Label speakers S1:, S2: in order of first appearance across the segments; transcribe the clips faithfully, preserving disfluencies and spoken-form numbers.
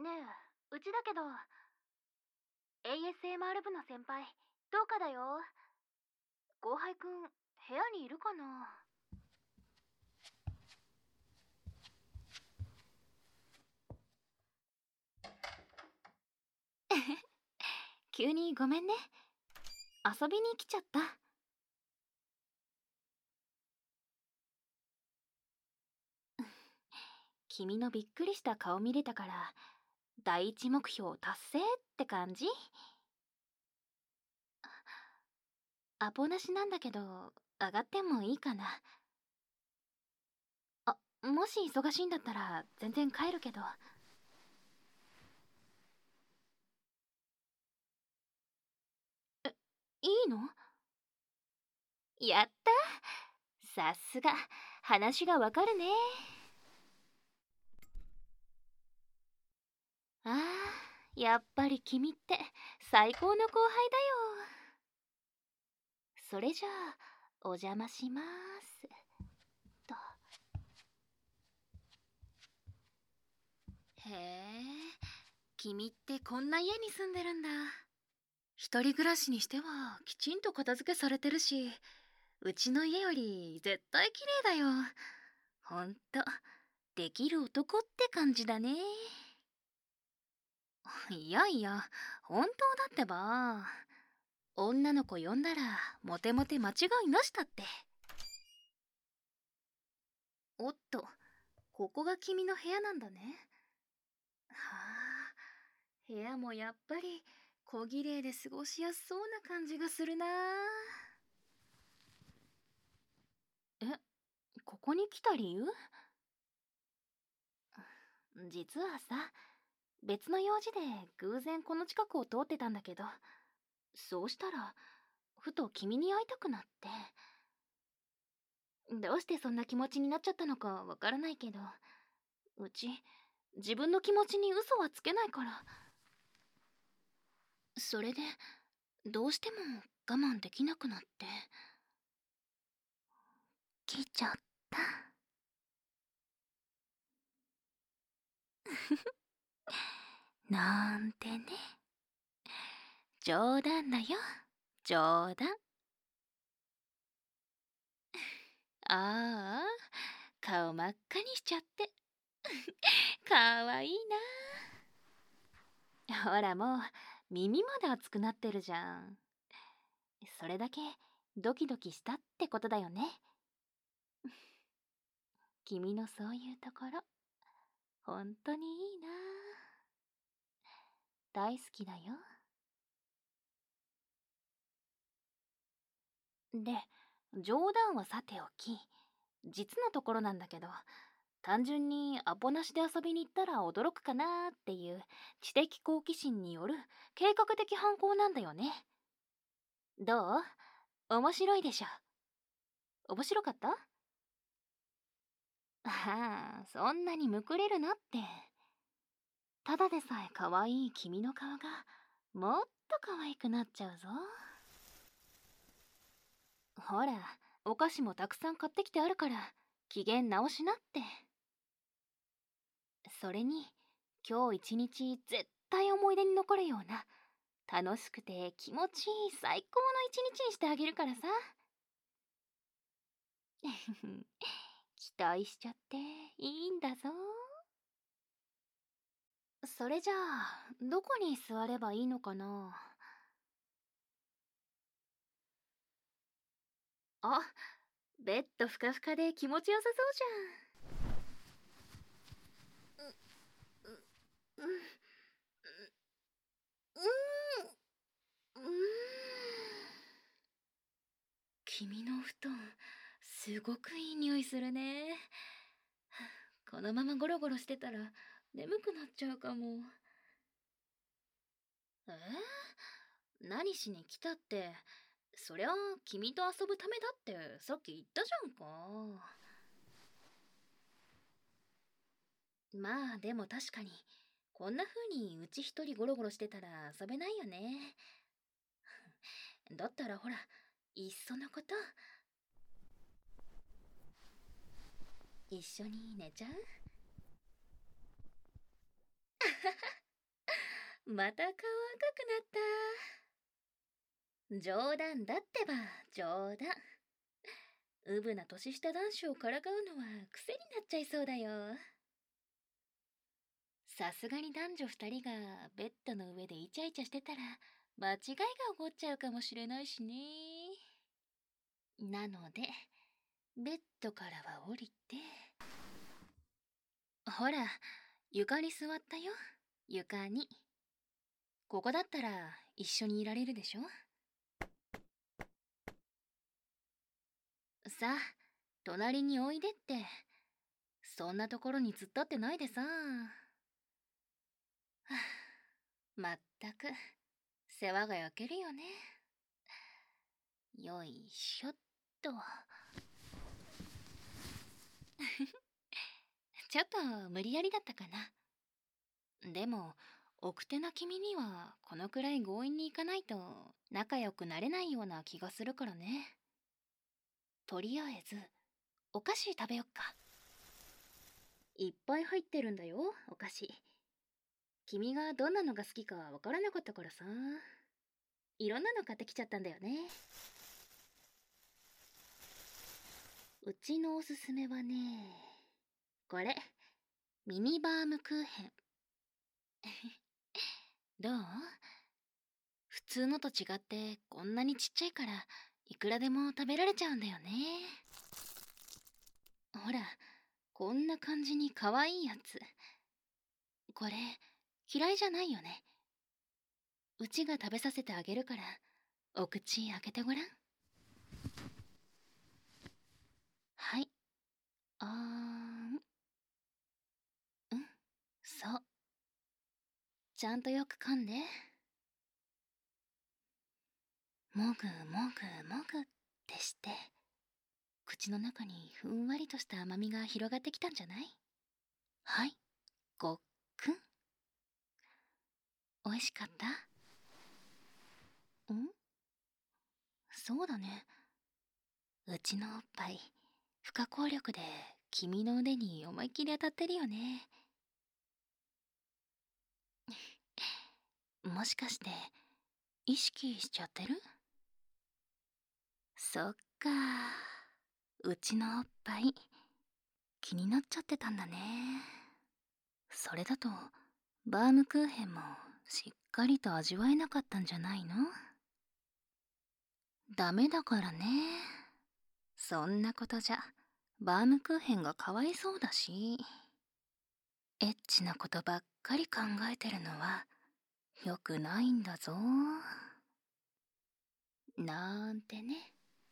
S1: ねえ、うちだけど、エーエスエムアール 部の先輩、どうかだよ。後輩くん、部屋にいるかな？
S2: 急にごめんね。遊びに来ちゃった。君のびっくりした顔見れたから、第一目標達成って感じ？アポなしなんだけど、上がってもいいかな。あ、もし忙しいんだったら全然帰るけど。え、いいの？やった！さすが、話がわかるね。ああ、やっぱり君って最高の後輩だよ。それじゃあ、お邪魔します。と。へえ、君ってこんな家に住んでるんだ。一人暮らしにしてはきちんと片付けされてるし、うちの家より絶対綺麗だよ。ほんと、できる男って感じだね。いやいや、本当だってば。女の子呼んだらモテモテ間違いなしだって。おっと、ここが君の部屋なんだね。はあ、部屋もやっぱり小綺麗で過ごしやすそうな感じがするな。え、ここに来た理由？実はさ、別の用事で偶然この近くを通ってたんだけど、そうしたら、ふと君に会いたくなって。どうしてそんな気持ちになっちゃったのかわからないけど、うち、自分の気持ちに嘘はつけないから。それで、どうしても我慢できなくなって。来ちゃった。なんてね。冗談だよ、冗談。ああ、顔真っ赤にしちゃって。かわいいな。ほらもう、耳まで熱くなってるじゃん。それだけドキドキしたってことだよね。君のそういうところ、ほんとにいいな。大好きだよ。で、冗談はさておき、実のところなんだけど、単純にアポなしで遊びに行ったら驚くかなーっていう知的好奇心による計画的犯行なんだよね。どう？面白いでしょ？面白かった？ああ、そんなにむくれるなって。ただでさえ可愛い君の顔がもっと可愛くなっちゃうぞ。ほら、お菓子もたくさん買ってきてあるから機嫌直しなって。それに、今日一日絶対思い出に残るような楽しくて気持ちいい最高の一日にしてあげるからさ。期待しちゃっていいんだぞ。それじゃあ、どこに座ればいいのかな？あ、ベッドふかふかで気持ちよさそうじゃん。う、う、う、う、う、うーん。君の布団、すごくいい匂いするね。このままゴロゴロしてたら眠くなっちゃうかも。えー、何しに来たって、そりゃ君と遊ぶためだってさっき言ったじゃんか。まあでも確かに、こんな風にうち一人ゴロゴロしてたら遊べないよね。だったらほら、いっそのこと、一緒に寝ちゃう？ また顔赤くなった。冗談だってば、冗談。うぶな年下男子をからかうのは癖になっちゃいそうだよ。さすがに男女二人がベッドの上でイチャイチャしてたら間違いが起こっちゃうかもしれないしね。なので、ベッドからは降りて、ほら、床に座ったよ。床に。ここだったら一緒にいられるでしょ。さあ、隣においでって。そんなところに突っ立ってないでさ。はあ、まったく、世話が焼けるよね。よいしょっと。ちょっと無理やりだったかな。でも、奥手な君にはこのくらい強引にいかないと仲良くなれないような気がするからね。とりあえず、お菓子食べよっか。いっぱい入ってるんだよ、お菓子。君がどんなのが好きかわからなかったからさ。いろんなの買ってきちゃったんだよね。うちのおすすめはね、これ、ミニバームクーヘン。どう？普通のと違ってこんなにちっちゃいからいくらでも食べられちゃうんだよね。ほら、こんな感じにかわいいやつ。これ、嫌いじゃないよね。うちが食べさせてあげるから、お口開けてごらん。はい。あーん。うん、そう。ちゃんとよく噛んで。もぐもぐもぐってして、口の中にふんわりとした甘みが広がってきたんじゃない？はい、ごっくん。おいしかった？ん？そうだね。うちのおっぱい、不可抗力で君の腕に思いっきり当たってるよね。もしかして、意識しちゃってる？そっか。うちのおっぱい、気になっちゃってたんだね。それだと、バームクーヘンもしっかりと味わえなかったんじゃないの？ダメだからね。そんなことじゃ、バームクーヘンがかわいそうだし。エッチなことばっかり考えてるのは、よくないんだぞ。なんてね。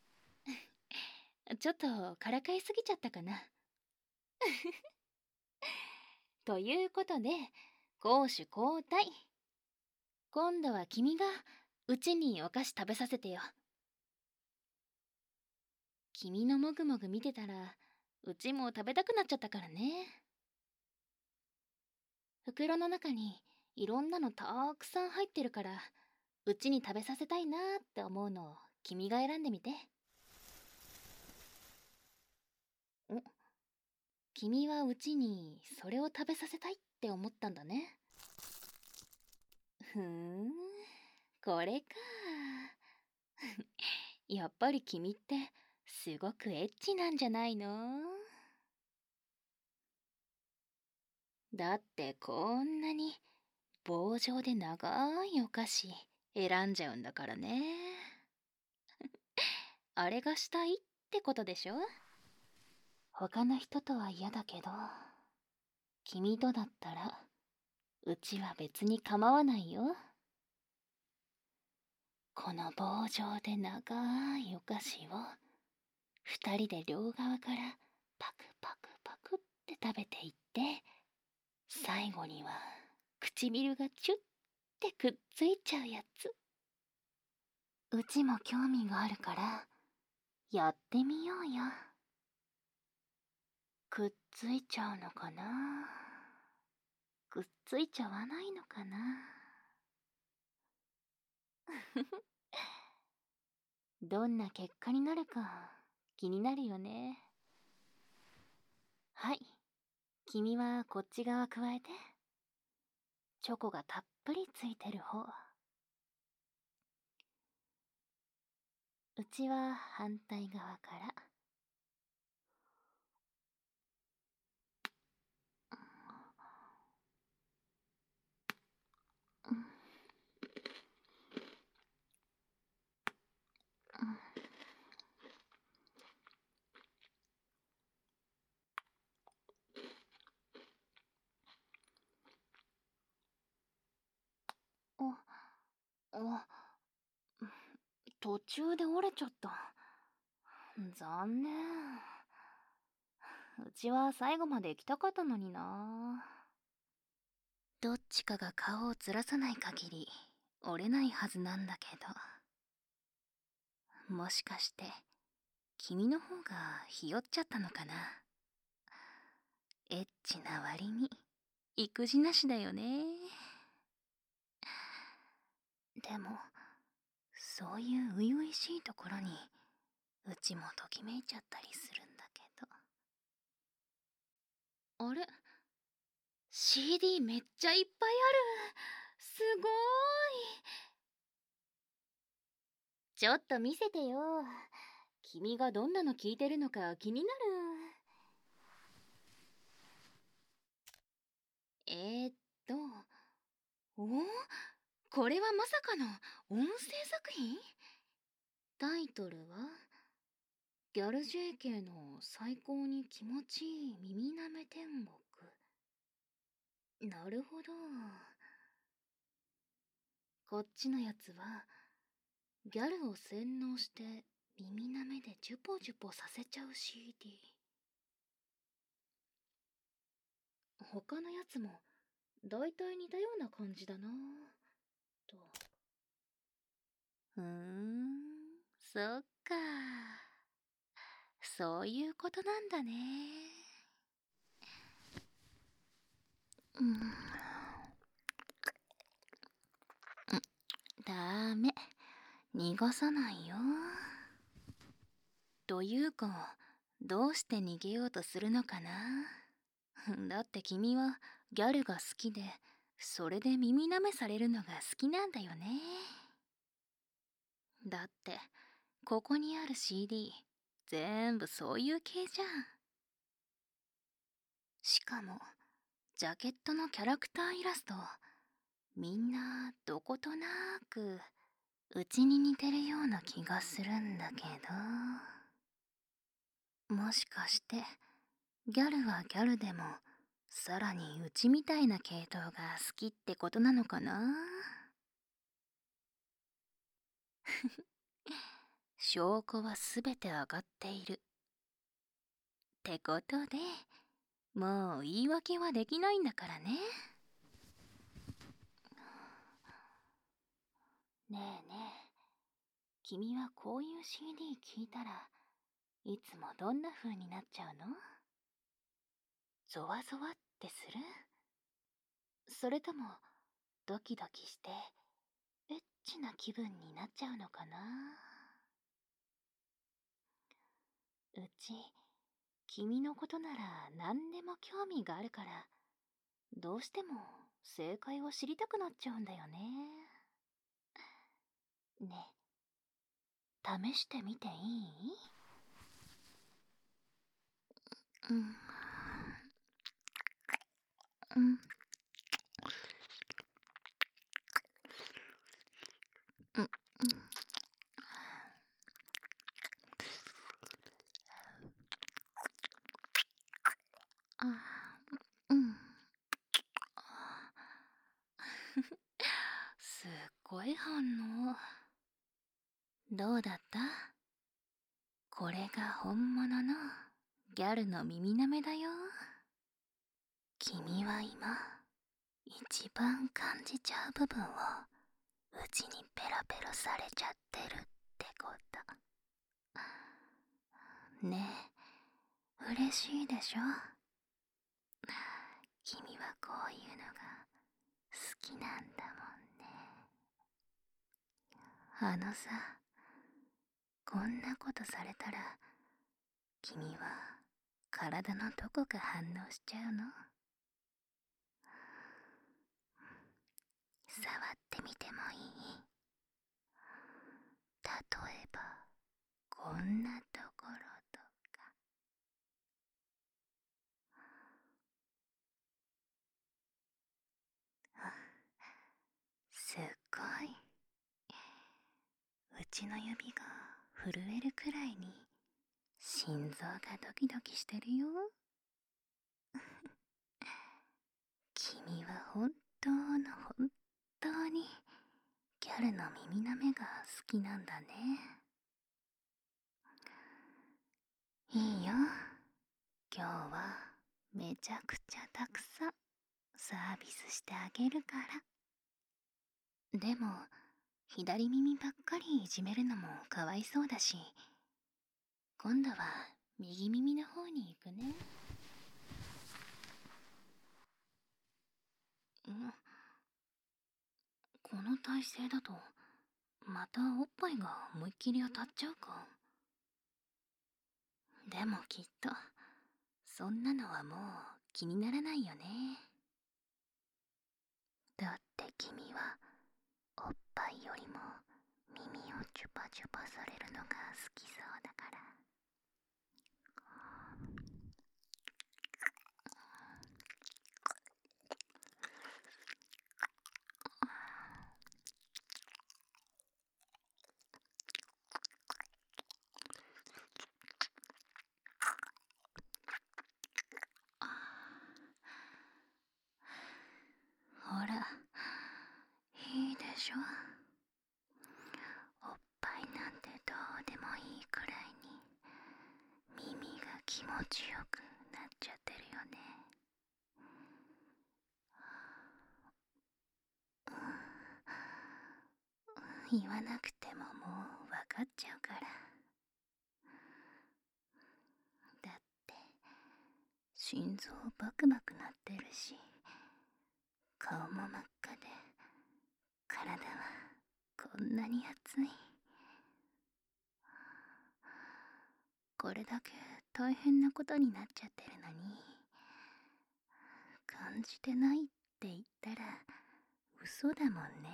S2: ちょっとからかいすぎちゃったかな。ということで、攻守交代。今度は君がうちにお菓子食べさせてよ。君のもぐもぐ見てたら、うちも食べたくなっちゃったからね。袋の中にいろんなのたくさん入ってるから、うちに食べさせたいなって思うのを君が選んでみて。お、君はうちにそれを食べさせたいって思ったんだね。ふーん、これか。やっぱり君ってすごくエッチなんじゃないの？だってこんなに棒状で長いお菓子選んじゃうんだからね。あれがしたいってことでしょ？他の人とは嫌だけど、君とだったらうちは別に構わないよ。この棒状で長いお菓子を二人で両側からパクパクパクって食べていって、最後には唇がチュッてくっついちゃうやつ。うちも興味があるからやってみようよ。くっついちゃうのかな？くっついちゃわないのかな？どんな結果になるか気になるよね。はい、君はこっち側加えて。 チョコがたっぷりついてる方。うちは反対側から。あ、途中で折れちゃった。残念。うちは最後まで行きたかったのにな。どっちかが顔をずらさない限り折れないはずなんだけど。もしかして君の方がひよっちゃったのかな。エッチな割に育児なしだよね。でもそういう初々しいところにうちもときめいちゃったりするんだけど。あれ、 シーディー めっちゃいっぱいある。すごーい。ちょっと見せてよ。君がどんなの聞いてるのか気になる。えー、っとお、これはまさかの音声作品？タイトルはギャル ジェーケー の最高に気持ちいい耳なめ天国。なるほど。こっちのやつはギャルを洗脳して耳なめでジュポジュポさせちゃう シーディー。 他のやつもだいたい似たような感じだなと。ふーん、そっか。そういうことなんだね。うん、ダメ、逃がさないよ。というか、どうして逃げようとするのかな。だって君はギャルが好きで、それで耳舐めされるのが好きなんだよね。だってここにある シーディー 全部そういう系じゃん。しかもジャケットのキャラクターイラスト、みんなどことなくうちに似てるような気がするんだけど。もしかしてギャルはギャルでもさらにうちみたいな系統が好きってことなのかな。証拠はすべて上がっているってことで、もう言い訳はできないんだからね。ねえねえ、君はこういう シーディー 聞いたらいつもどんな風になっちゃうの？ゾワゾワってする？それともドキドキしてエッチな気分になっちゃうのかな。うち君のことなら何でも興味があるから、どうしても正解を知りたくなっちゃうんだよね。ねえ、試してみていい？うん、うん、うん、あ、うん。すっごい反応。どうだった？これが本物のギャルの耳なめだよ。君は今一番感じちゃう部分をうちにペラペラされちゃってるってこと。ねえ、嬉しいでしょ？君はこういうのが好きなんだもんね。あのさ、こんなことされたら君は体のどこか反応しちゃうの？ 触ってみてもいい？例えばこんなところとか。すっごい。うちの指が震えるくらいに心臓がドキドキしてるよ。君は本当の本当にギャルの耳なめが好きなんだね。いいよ。今日はめちゃくちゃたくさんサービスしてあげるから。でも左耳ばっかりいじめるのもかわいそうだし、今度は右耳の方に行くね。んこの体勢だとまたおっぱいが思いっきり当たっちゃうか。でもきっとそんなのはもう気にならないよね。だって君はおっぱいよりも耳をチュパチュパされるのが好きそうだから。ほら、いいでしょ。おっぱいなんてどうでもいいくらいに耳が気持ちよくなっちゃってるよね。言わなくてももうわかっちゃうから。だって心臓バクバクなってるし、顔も真っ赤で、体はこんなに熱い。これだけ大変なことになっちゃってるのに、感じてないって言ったら嘘だもんね。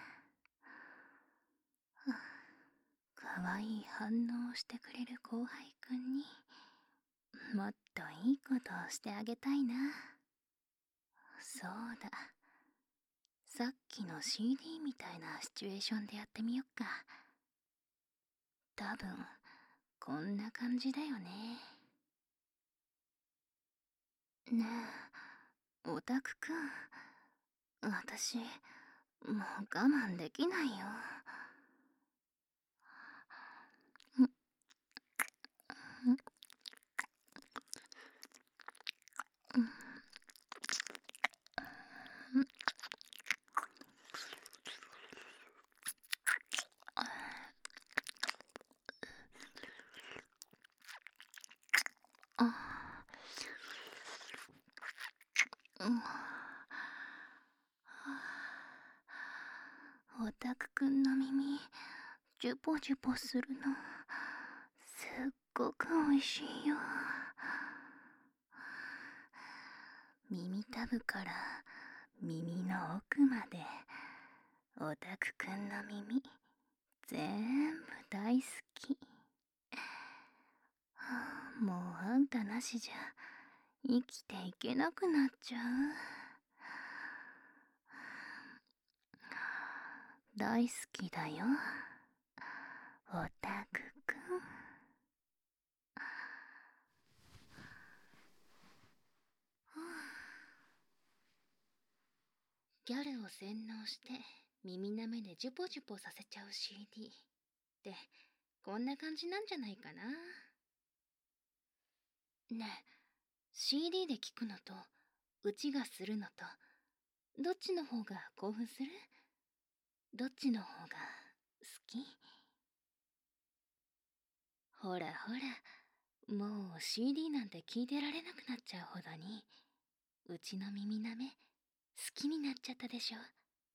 S2: かわいい反応をしてくれる後輩くんにもっといいことをしてあげたいな。そうだ、さっきの シーディー みたいなシチュエーションでやってみよっか。多分こんな感じだよね。ねえ、オタクくん、私もう我慢できないよ。オタクくんの耳ジュポジュポするのすっごくおいしいよ。耳たぶから耳の奥までオタクくんの耳全部大好き。もうあんたなしじゃ生きていけなくなっちゃう。大好きだよ、オタクくん。ギャルを洗脳して耳なめでジュポジュポさせちゃう シーディー ってこんな感じなんじゃないかな。ねえ、 シーディー で聞くのとうちがするのとどっちの方が興奮する？どっちの方が好き？ほらほら、もう シーディー なんて聞いてられなくなっちゃうほどにうちの耳なめ好きになっちゃったでしょ。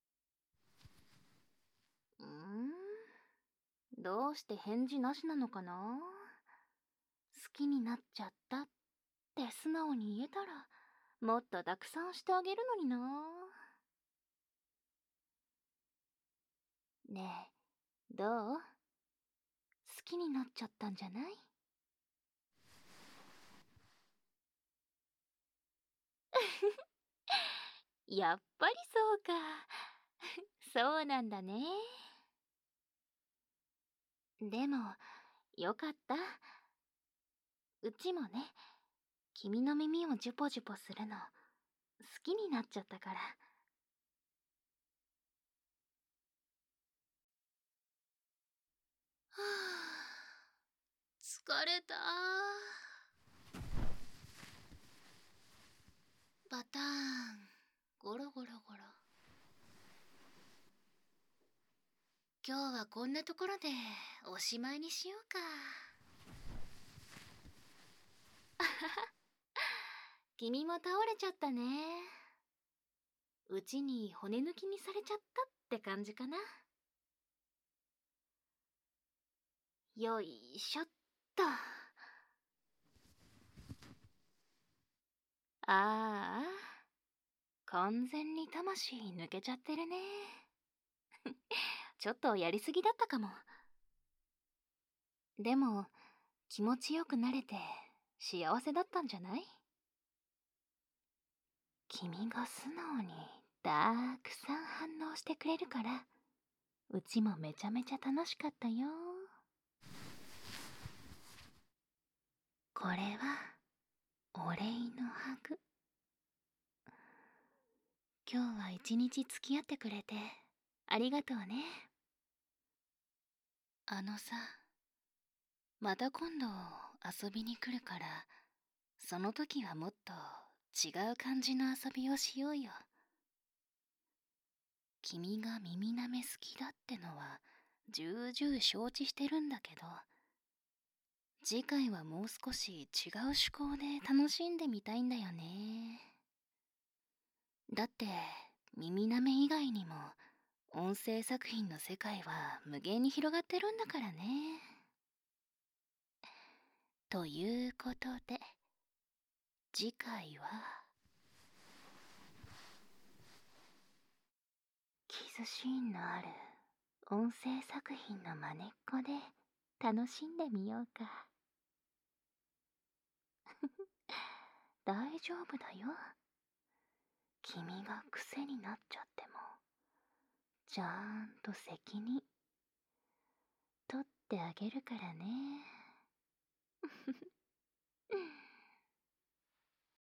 S2: うーん、どうして返事なしなのかな。好きになっちゃったって素直に言えたらもっとたくさんしてあげるのにな。 ねえ、どう？好きになっちゃったんじゃない？やっぱりそうか。そうなんだね。でも、よかった。うちもね、君の耳をジュポジュポするの、好きになっちゃったから。はあ、疲れた。バターン、ゴロゴロゴロ。今日はこんなところでおしまいにしようか。君も倒れちゃったね。うちに骨抜きにされちゃったって感じかな。よいしょっと。ああ、完全に魂抜けちゃってるね。ちょっとやりすぎだったかも。でも、気持ちよくなれて幸せだったんじゃない？君が素直にたくさん反応してくれるから、うちもめちゃめちゃ楽しかったよ。これは、お礼のハグ。今日は一日付き合ってくれて、ありがとうね。あのさ、また今度遊びに来るから、その時はもっと違う感じの遊びをしようよ。君が耳舐め好きだってのは重々承知してるんだけど、次回はもう少し違う趣向で楽しんでみたいんだよね。だって耳舐め以外にも音声作品の世界は無限に広がってるんだからね。ということで、次回はキスシーンのある音声作品の真似っこで楽しんでみようか。大丈夫だよ。君が癖になっちゃっても、ちゃんと責任取ってあげるからね。